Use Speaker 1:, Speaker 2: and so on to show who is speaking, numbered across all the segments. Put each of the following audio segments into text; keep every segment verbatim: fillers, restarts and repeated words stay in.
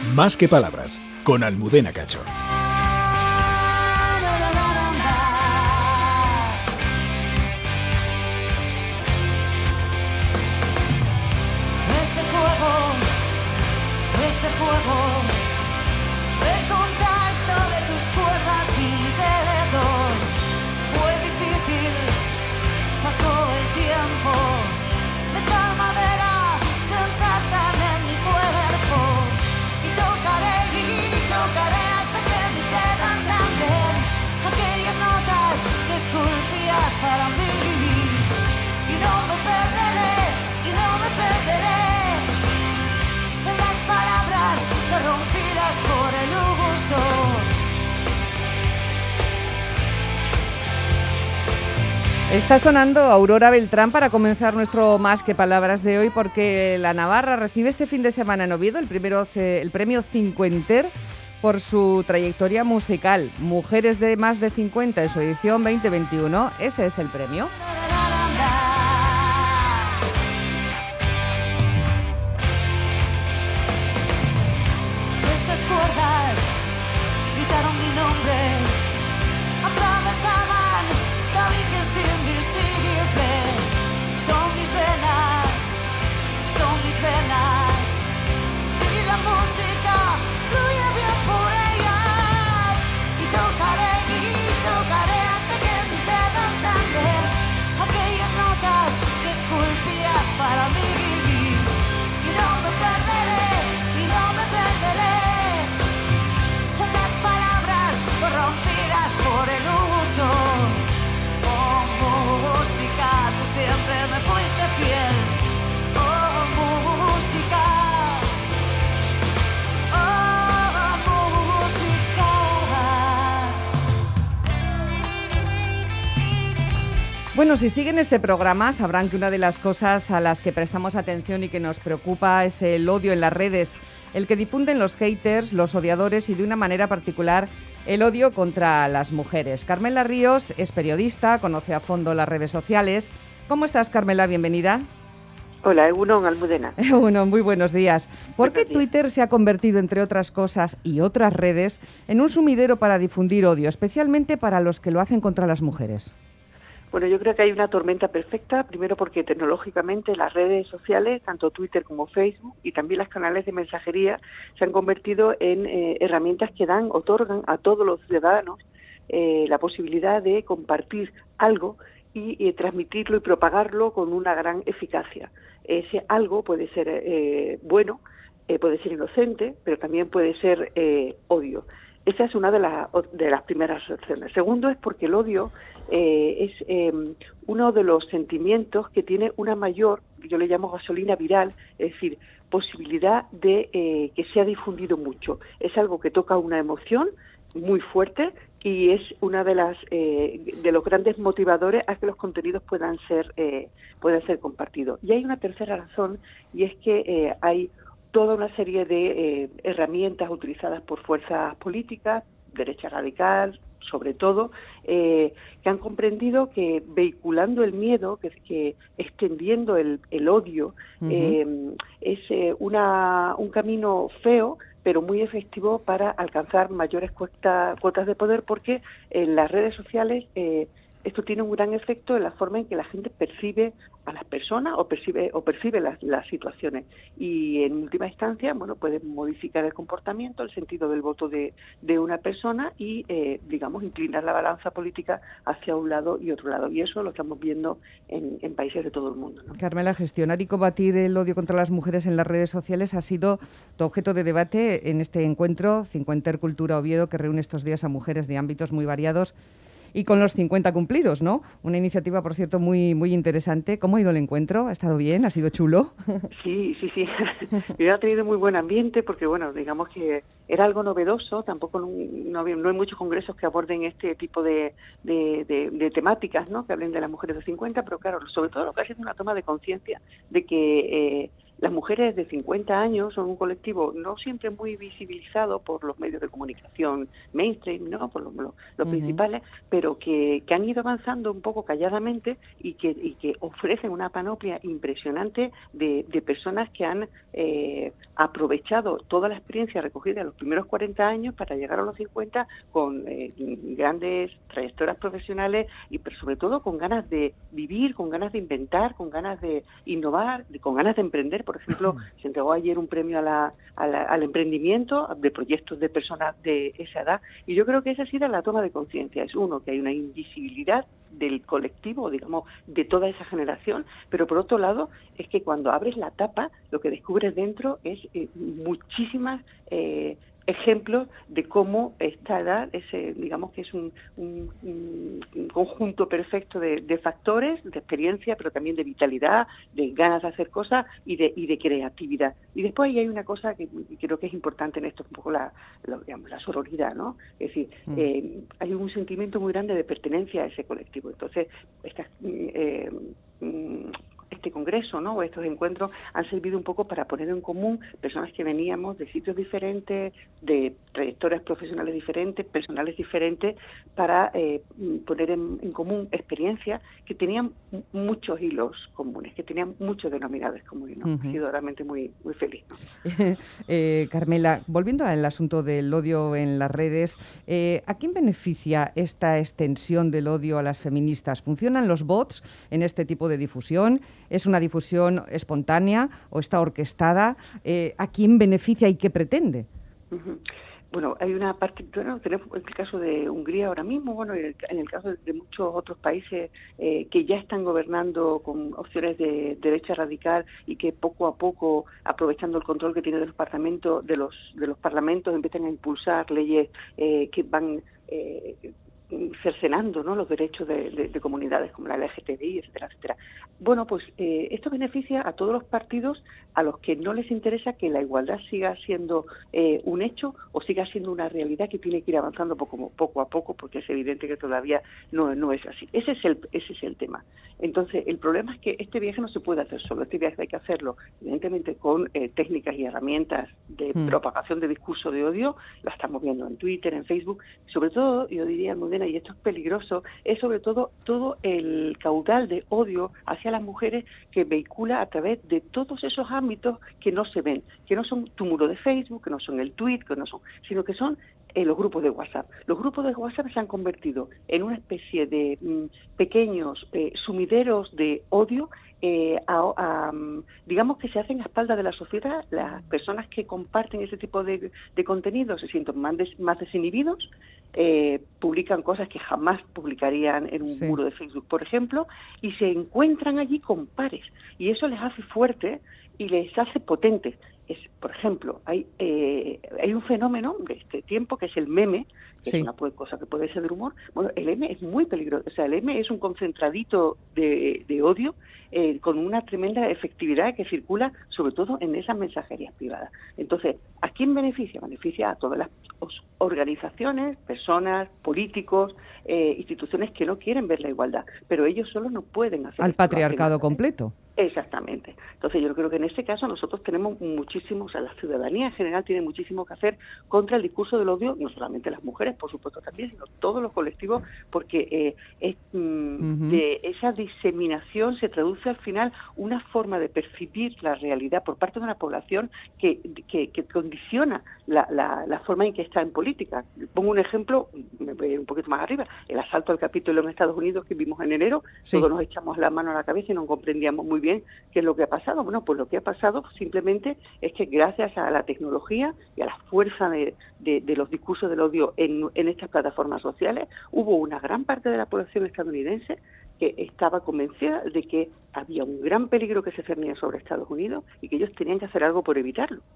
Speaker 1: Más que palabras, con Almudena Cacho.
Speaker 2: Este fuego, este fuego, el contacto de tus cuerdas y mis dedos. Fue difícil, pasó el tiempo, metal, madera, se ensartan en mi cuerpo. Y tocaré y tocaré hasta que mis dedos sangren aquellas notas que esculpías para mí. Y no me perderé, y no me perderé en las palabras corrompidas por el uso.
Speaker 3: Está sonando Aurora Beltrán para comenzar nuestro Más que Palabras de hoy, porque la Navarra recibe este fin de semana en Oviedo el, primero, el premio Cincuenter por su trayectoria musical. Mujeres de más de cincuenta en su edición veinte veintiuno. Ese es el premio.
Speaker 2: Esas cuerdas gritaron mi nombre, atravesaban tabiques invisibles. Son mis venas, son mis venas, y la música fluye bien por ellas. Y tocaré y tocaré hasta que mis dedos sangren aquellas notas que esculpías para mí. Y no me perderé, y no me perderé en las palabras corrompidas por el uso. Oh, música, tú siempre me fuiste fiel. Oh, música. Oh, música.
Speaker 3: Bueno, si siguen este programa sabrán que una de las cosas a las que prestamos atención y que nos preocupa es el odio en las redes, el que difunden los haters, los odiadores y de una manera particular el odio contra las mujeres. Carmela Ríos es periodista, conoce a fondo las redes sociales. ¿Cómo estás, Carmela? Bienvenida.
Speaker 4: Hola, Egunon, Almudena.
Speaker 3: Bueno, muy buenos días. ¿Por qué
Speaker 4: Buenos días.
Speaker 3: Twitter se ha convertido, entre otras cosas y otras redes, en un sumidero para difundir odio, especialmente para los que lo hacen contra las mujeres?
Speaker 4: Bueno, yo creo que hay una tormenta perfecta, primero porque tecnológicamente las redes sociales, tanto Twitter como Facebook y también los canales de mensajería, se han convertido en eh, herramientas que dan, otorgan a todos los ciudadanos eh, la posibilidad de compartir algo y, y transmitirlo y propagarlo con una gran eficacia. Ese algo puede ser eh, bueno, eh, puede ser inocente, pero también puede ser eh, odio. Esa es una de, la, de las primeras opciones. Segundo es porque el odio eh, es eh, uno de los sentimientos que tiene una mayor, yo le llamo gasolina viral, es decir, posibilidad de eh, que sea difundido mucho. Es algo que toca una emoción muy fuerte y es una de las eh, de los grandes motivadores a que los contenidos puedan ser eh, puedan ser compartidos. Y hay una tercera razón, y es que eh, hay toda una serie de eh, herramientas utilizadas por fuerzas políticas, derecha radical, sobre todo, eh, que han comprendido que vehiculando el miedo, que, que extendiendo el, el odio, uh-huh. eh, es eh, una, un camino feo, pero muy efectivo para alcanzar mayores cuota, cuotas de poder, porque en las redes sociales eh, esto tiene un gran efecto en la forma en que la gente percibe a las personas o percibe o percibe las, las situaciones, y en última instancia, bueno, puede modificar el comportamiento, el sentido del voto de, de una persona y, eh, digamos, inclinar la balanza política hacia un lado y otro lado, y eso lo estamos viendo en, en países de todo el mundo, ¿no?
Speaker 3: Carmela, gestionar y combatir el odio contra las mujeres en las redes sociales ha sido tu objeto de debate en este encuentro Cincuenter Cultura Oviedo, que reúne estos días a mujeres de ámbitos muy variados y con los cincuenta cumplidos, ¿no? Una iniciativa, por cierto, muy muy interesante. ¿Cómo ha ido el encuentro? ¿Ha estado bien? ¿Ha sido chulo?
Speaker 4: Sí, sí, sí. Yo he tenido muy buen ambiente porque, bueno, digamos que era algo novedoso. Tampoco no, no, no hay muchos congresos que aborden este tipo de, de, de, de temáticas, ¿no? Que hablen de las mujeres de cincuenta, pero claro, sobre todo lo que ha sido una toma de conciencia de que eh, las mujeres de cincuenta años son un colectivo no siempre muy visibilizado por los medios de comunicación mainstream, ¿no? Por los, los, los uh-huh. principales, pero que, que han ido avanzando un poco calladamente y que, y que ofrecen una panoplia impresionante de, de personas que han eh, aprovechado toda la experiencia recogida en los primeros cuarenta años para llegar a los cincuenta con eh, grandes trayectorias profesionales y pero sobre todo con ganas de vivir, con ganas de inventar, con ganas de innovar, de, con ganas de emprender. Por ejemplo, se entregó ayer un premio a la, a la, al emprendimiento de proyectos de personas de esa edad y yo creo que esa ha sido la toma de conciencia. Es uno, que hay una invisibilidad del colectivo, digamos, de toda esa generación, pero por otro lado es que cuando abres la tapa lo que descubres dentro es eh, muchísimas eh, ejemplos de cómo esta edad es, eh, digamos que es un, un, un conjunto perfecto de, de factores, de experiencia, pero también de vitalidad, de ganas de hacer cosas y de, y de creatividad. Y después ahí hay una cosa que creo que es importante en esto, un poco la, la, digamos, la sororidad, ¿no? Es decir, mm. eh, hay un sentimiento muy grande de pertenencia a ese colectivo. Entonces, estas... Eh, eh, este congreso, ¿no? O estos encuentros han servido un poco para poner en común personas que veníamos de sitios diferentes, de trayectorias profesionales diferentes, personales diferentes, para eh, poner en, en común experiencias que tenían muchos hilos comunes, que tenían muchos denominadores comunes, ¿no? Uh-huh. He sido realmente muy, muy feliz, ¿no?
Speaker 3: eh, Carmela, volviendo al asunto del odio en las redes, eh, ¿a quién beneficia esta extensión del odio a las feministas? ¿Funcionan los bots en este tipo de difusión? ¿Es una difusión espontánea o está orquestada? Eh, ¿A quién beneficia y qué pretende?
Speaker 4: Uh-huh. Bueno, hay una parte, bueno, tenemos el caso de Hungría ahora mismo, bueno, en el, en el caso de muchos otros países eh, que ya están gobernando con opciones de derecha radical y que poco a poco, aprovechando el control que tiene de los parlamentos, de los de los parlamentos, empiezan a impulsar leyes eh, que van eh, cercenando, ¿no?, los derechos de, de, de comunidades como la L G T B I, etcétera, etcétera. Bueno, pues eh, esto beneficia a todos los partidos a los que no les interesa que la igualdad siga siendo eh, un hecho o siga siendo una realidad que tiene que ir avanzando poco, poco a poco, porque es evidente que todavía no, no es así. Ese es el ese es el tema. Entonces, el problema es que este viaje no se puede hacer solo. Este viaje hay que hacerlo, evidentemente, con eh, técnicas y herramientas de mm. propagación de discurso de odio. La estamos viendo en Twitter, en Facebook. Sobre todo, yo diría, Almudena, y esto es peligroso, es sobre todo todo el caudal de odio hacia las mujeres que vehicula a través de todos esos ámbitos que no se ven, que no son tu muro de Facebook, que no son el tweet, que no son, sino que son eh, los grupos de WhatsApp. Los grupos de WhatsApp se han convertido en una especie de mm, pequeños eh, sumideros de odio. Eh, a, a, digamos que se hacen a espaldas de la sociedad. Las personas que comparten ese tipo de, de contenido se sienten más, des, más desinhibidos, eh, publican cosas que jamás publicarían en un sí. muro de Facebook, por ejemplo, y se encuentran allí con pares, y eso les hace fuertes y les hace potentes. Es, por ejemplo, hay eh, hay un fenómeno de este tiempo que es el meme, que sí. es una cosa que puede ser de humor. Bueno, el meme es muy peligroso, o sea, el meme es un concentradito de, de odio eh, con una tremenda efectividad que circula sobre todo en esas mensajerías privadas. Entonces, ¿a quién beneficia? Beneficia a todas las organizaciones, personas, políticos, eh, instituciones que no quieren ver la igualdad, pero ellos solo no pueden hacer.
Speaker 3: Al patriarcado completo.
Speaker 4: Exactamente. Entonces yo creo que en este caso nosotros tenemos muchísimo, o sea, la ciudadanía en general tiene muchísimo que hacer contra el discurso del odio, no solamente las mujeres, por supuesto también, sino todos los colectivos, porque eh, es, mm, uh-huh. de esa diseminación se traduce al final una forma de percibir la realidad por parte de una población que, que, que condiciona la, la, la forma en que está en política. Pongo un ejemplo, me voy un poquito más arriba, el asalto al Capitolio en Estados Unidos que vimos en enero, sí. todos nos echamos la mano a la cabeza y no comprendíamos muy bien qué es lo que ha pasado. Bueno, pues lo que ha pasado simplemente es que gracias a la tecnología y a la fuerza de, de, de los discursos del odio en, en estas plataformas sociales, hubo una gran parte de la población estadounidense que estaba convencida de que había un gran peligro que se cernía sobre Estados Unidos y que ellos tenían que hacer algo por evitarlo.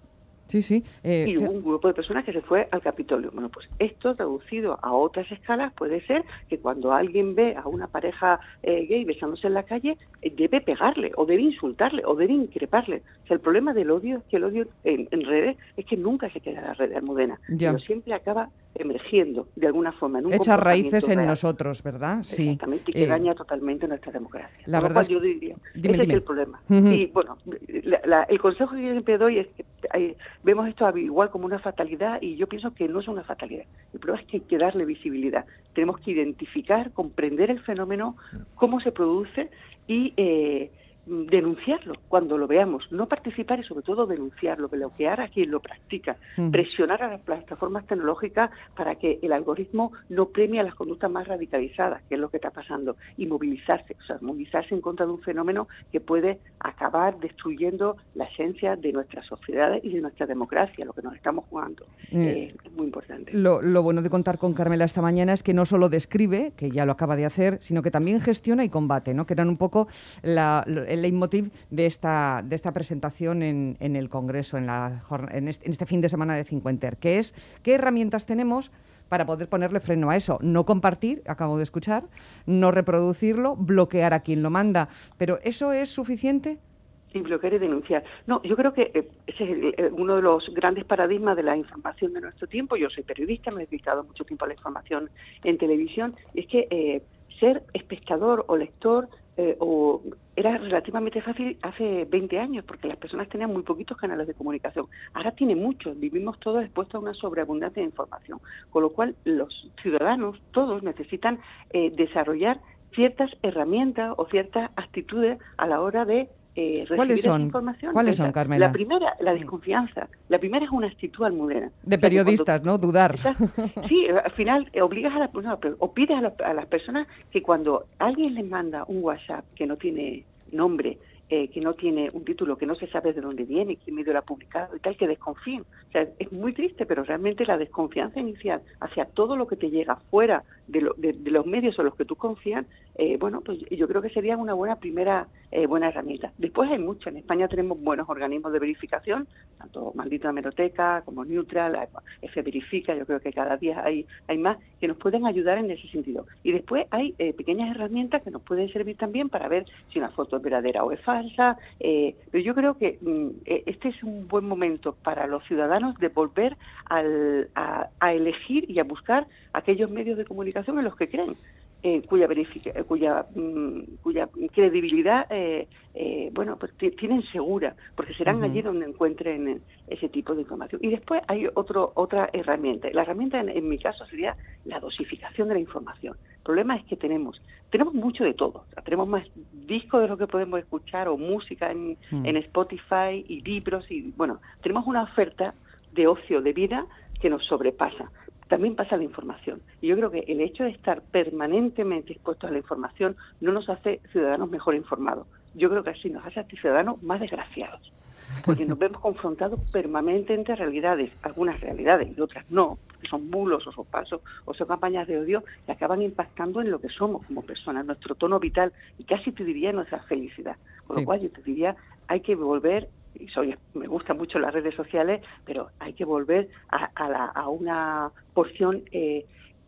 Speaker 3: Sí, sí.
Speaker 4: Eh, y hubo un grupo de personas que se fue al Capitolio. Bueno, pues esto traducido a otras escalas puede ser que cuando alguien ve a una pareja eh, gay besándose en la calle, eh, debe pegarle, o debe insultarle, o debe increparle. O sea, el problema del odio es que el odio en, en redes es que nunca se queda en la red, Almudena,
Speaker 3: ya.
Speaker 4: pero siempre acaba emergiendo de alguna forma. En un
Speaker 3: Echa raíces en
Speaker 4: real.
Speaker 3: nosotros, ¿verdad? Sí.
Speaker 4: Exactamente, y que eh, daña totalmente nuestra democracia.
Speaker 3: La
Speaker 4: Por
Speaker 3: verdad
Speaker 4: lo cual yo diría,
Speaker 3: dime,
Speaker 4: ese
Speaker 3: dime.
Speaker 4: es el problema.
Speaker 3: Uh-huh.
Speaker 4: Y bueno, la, la, el consejo que yo siempre doy es que hay, vemos esto igual como una fatalidad, y yo pienso que no es una fatalidad. El problema es que hay que darle visibilidad. Tenemos que identificar, comprender el fenómeno, cómo se produce y eh, denunciarlo cuando lo veamos, no participar y sobre todo denunciarlo, bloquear a quien lo practica, mm. presionar a las plataformas tecnológicas para que el algoritmo no premie a las conductas más radicalizadas, que es lo que está pasando, y movilizarse, o sea, movilizarse en contra de un fenómeno que puede acabar destruyendo la esencia de nuestras sociedades y de nuestra democracia, lo que nos estamos jugando. Mm. Eh, es muy importante.
Speaker 3: Lo, lo bueno de contar con Carmela esta mañana es que no solo describe, que ya lo acaba de hacer, sino que también gestiona y combate, ¿no? Que eran un poco la, el leitmotiv de esta, de esta presentación en, en el Congreso, en, la, en, este, en este fin de semana de Cincuenter, que es qué herramientas tenemos para poder ponerle freno a eso. No compartir, acabo de escuchar, no reproducirlo, bloquear a quien lo manda. ¿Pero eso es suficiente?
Speaker 4: Sí, bloquear y denunciar. No, yo creo que eh, ese es el, eh, uno de los grandes paradigmas de la información de nuestro tiempo. Yo soy periodista, me he dedicado mucho tiempo a la información en televisión, y es que eh, ser espectador o lector Eh, o era relativamente fácil hace veinte años, porque las personas tenían muy poquitos canales de comunicación. Ahora tiene muchos, vivimos todos expuestos a una sobreabundancia de información, con lo cual los ciudadanos, todos, necesitan eh, desarrollar ciertas herramientas o ciertas actitudes a la hora de Eh,
Speaker 3: ¿Cuáles son?
Speaker 4: Información.
Speaker 3: ¿Cuáles son, Carmela?
Speaker 4: La primera, la desconfianza. La primera es una actitud almudena.
Speaker 3: De periodistas, cuando, ¿no? Dudar.
Speaker 4: Sí, al final eh, obligas a las personas, o pides a, la, a las personas que cuando alguien les manda un WhatsApp que no tiene nombre, eh, que no tiene un título, que no se sabe de dónde viene, quién medio lo ha publicado y tal, que desconfíen. O sea, es muy triste, pero realmente la desconfianza inicial hacia todo lo que te llega fuera de, lo, de, de los medios en los que tú confías, eh, bueno, pues yo creo que sería una buena primera eh, buena herramienta. Después hay mucho. En España tenemos buenos organismos de verificación, tanto Maldita Hemeroteca como Neutral, F Verifica, yo creo que cada día hay, hay más que nos pueden ayudar en ese sentido. Y después hay eh, pequeñas herramientas que nos pueden servir también para ver si una foto es verdadera o es falsa, eh, pero yo creo que mm, este es un buen momento para los ciudadanos de volver al, a, a elegir y a buscar aquellos medios de comunicación en los que creen. Eh, cuya verifica, eh, cuya mm, cuya credibilidad eh, eh, bueno pues t- tienen segura, porque serán uh-huh. allí donde encuentren ese tipo de información. Y después hay otro otra herramienta. La herramienta en, en mi caso sería la dosificación de la información. El problema es que tenemos tenemos mucho de todo. O sea, tenemos más discos de lo que podemos escuchar, o música en, uh-huh. en Spotify, y libros, y bueno, tenemos una oferta de ocio, de vida, que nos sobrepasa. También pasa la información. Y yo creo que el hecho de estar permanentemente expuestos a la información no nos hace ciudadanos mejor informados. Yo creo que así nos hace a ciudadanos más desgraciados, porque nos vemos confrontados permanentemente a realidades, algunas realidades y otras no, que son bulos o son falsos o son campañas de odio que acaban impactando en lo que somos como personas, nuestro tono vital y casi te diría nuestra felicidad. Con sí. lo cual yo te diría, hay que volver, y soy, me gustan mucho las redes sociales, pero hay que volver a, a, la, a una porción eh,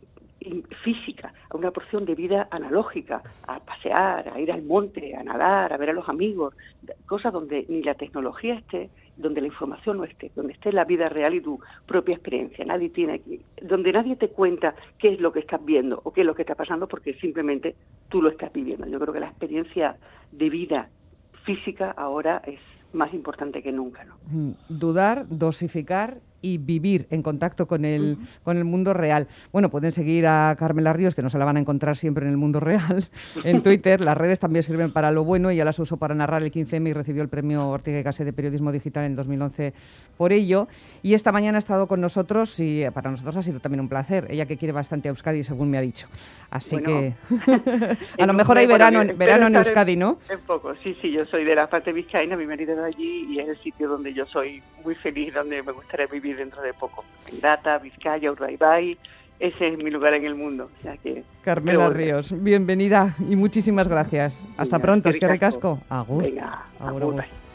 Speaker 4: física, a una porción de vida analógica, a pasear, a ir al monte, a nadar, a ver a los amigos, cosas donde ni la tecnología esté, donde la información no esté, donde esté la vida real y tu propia experiencia. Nadie tiene, donde nadie te cuenta qué es lo que estás viendo o qué es lo que está pasando, porque simplemente tú lo estás viviendo. Yo creo que la experiencia de vida física ahora es más importante que nunca, ¿no?
Speaker 3: Dudar, dosificar y vivir en contacto con el, uh-huh. con el mundo real. Bueno, pueden seguir a Carmela Ríos, que no se la van a encontrar siempre en el mundo real, en Twitter. Las redes también sirven para lo bueno. Ella las usó para narrar el quince eme y recibió el premio Ortega y Gasset de Periodismo Digital en dos mil once por ello. Y esta mañana ha estado con nosotros y para nosotros ha sido también un placer. Ella que quiere bastante a Euskadi, según me ha dicho. Así bueno, que a lo mejor hay verano, bueno, verano en Euskadi,
Speaker 4: en,
Speaker 3: ¿no?
Speaker 4: En poco, sí, sí. Yo soy de la parte vizcaína, mi marido de allí y es el sitio donde yo soy muy feliz, donde me gustaría vivir dentro de poco. En Data, Vizcaya, Urdaibai, ese es mi lugar en el mundo. O sea que,
Speaker 3: Carmela Ríos, bienvenida y muchísimas gracias. Hasta Venga, pronto, es que ricasco. Agur.
Speaker 4: Venga,
Speaker 3: agur,
Speaker 4: agur.
Speaker 3: agur.